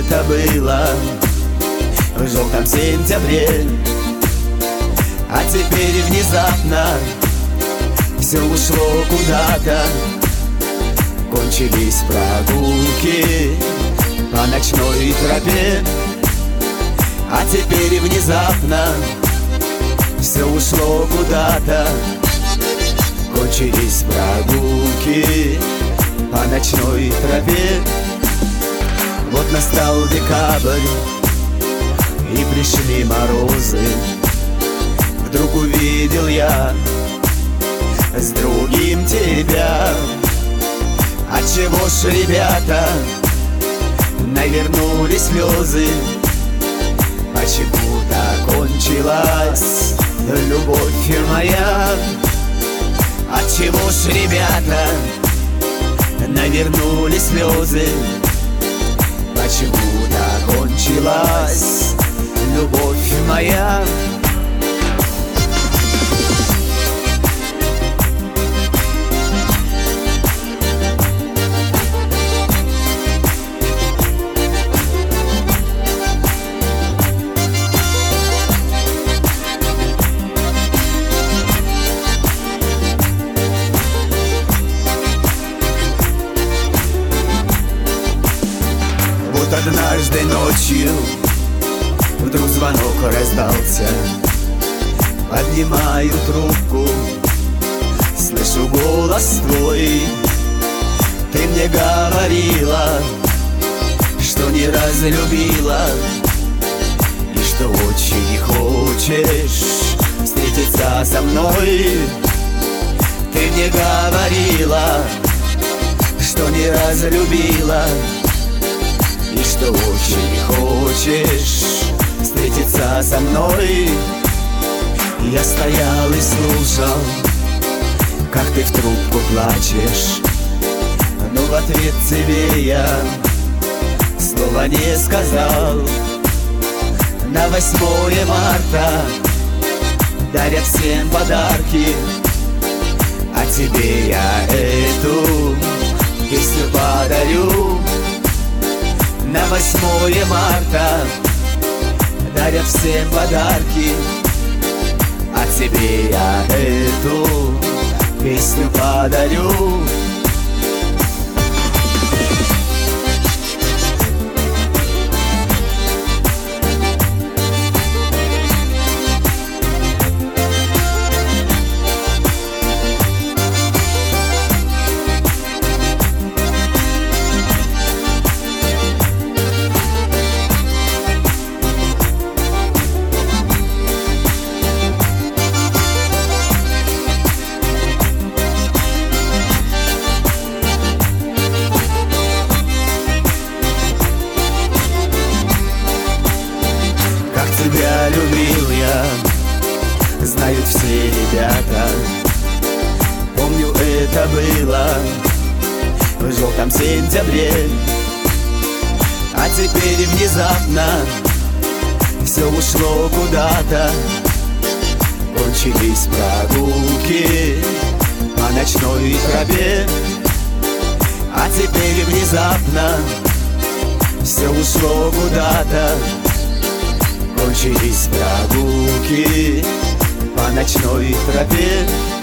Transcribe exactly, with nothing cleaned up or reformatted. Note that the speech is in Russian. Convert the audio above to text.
это было в желтом сентябре. А теперь внезапно все ушло куда-то. Кончились прогулки по ночной тропе. А теперь внезапно все ушло куда-то. Кончились прогулки по ночной тропе. Вот настал декабрь, и пришли морозы. Вдруг увидел я с другим тебя. Отчего ж, ребята, навернулись слезы? Почему-то кончилась любовь моя. Отчего ж, ребята, навернулись слезы? Почему-то кончилась любовь моя. Однажды ночью вдруг звонок раздался. Поднимаю трубку, слышу голос твой. Ты мне говорила, что не разлюбила, и что очень хочешь встретиться со мной. Ты мне говорила, что не разлюбила, и что очень хочешь встретиться со мной. Я стоял и слушал, как ты в трубку плачешь, но в ответ тебе я слова не сказал. На восьмое марта дарят всем подарки, а тебе я эту песню подарю. На восьмое марта дарят всем подарки, а тебе я эту песню подарю. Тебя любил я, знают все ребята. Помню, это было в желтом сентябре. А теперь внезапно все ушло куда-то. Кончились прогулки по ночной тропе. А теперь внезапно все ушло куда-то. Кончились прогулки по ночной тропе.